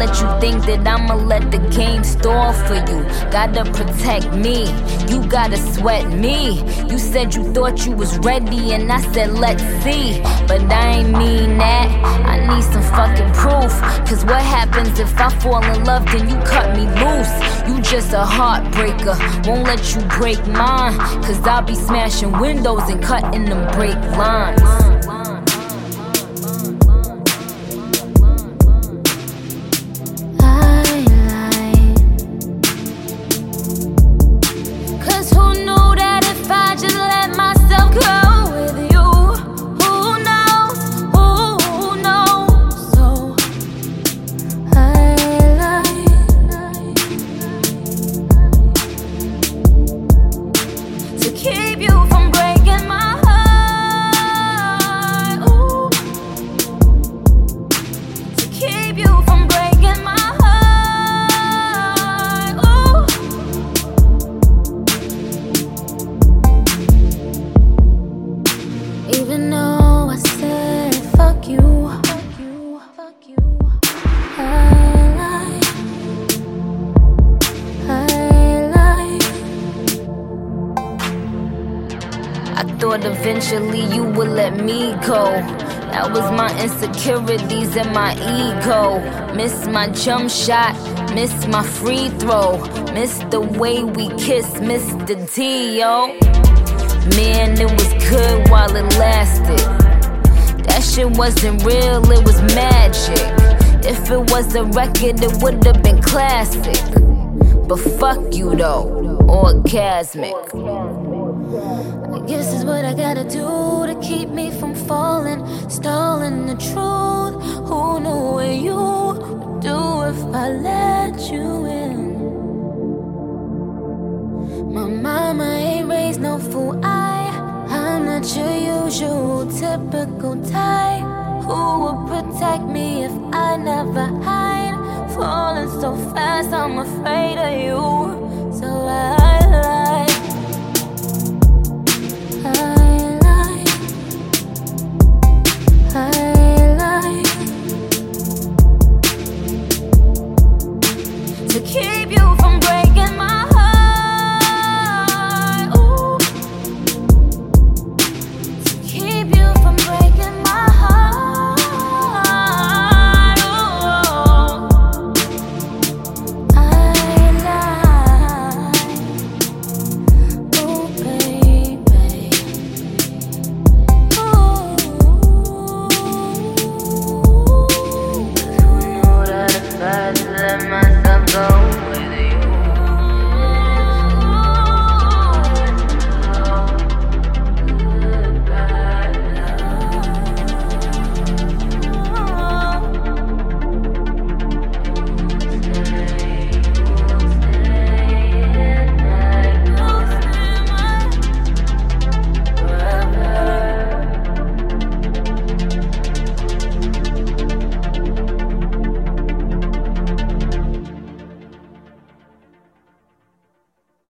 let you think that I'ma let the game stall for you. Gotta protect me, you gotta sweat me. You said you thought you was ready and I said let's see. But I ain't mean that, I need some fucking proof. Cause what happens if I fall in love then you cut me loose? You just a heartbreaker, won't let you break mine. Cause I'll be smashing windows and cutting them brake lines. Even though I said fuck you, I lied. I thought eventually you would let me go. That was my insecurities and my ego. Miss my jump shot, miss my free throw, miss the way we kiss, miss the D, yo. Man, it was good while it lasted. That shit wasn't real, it was magic. If it was a record, it would've been classic. But fuck you though, orgasmic. I guess it's what I gotta do to keep me from falling, stalling the truth. Who knew what you would do if I let you in? My mama ain't raised no fool. I'm not your usual typical type. Who would protect me if I never hide? Falling so fast, I'm afraid of you.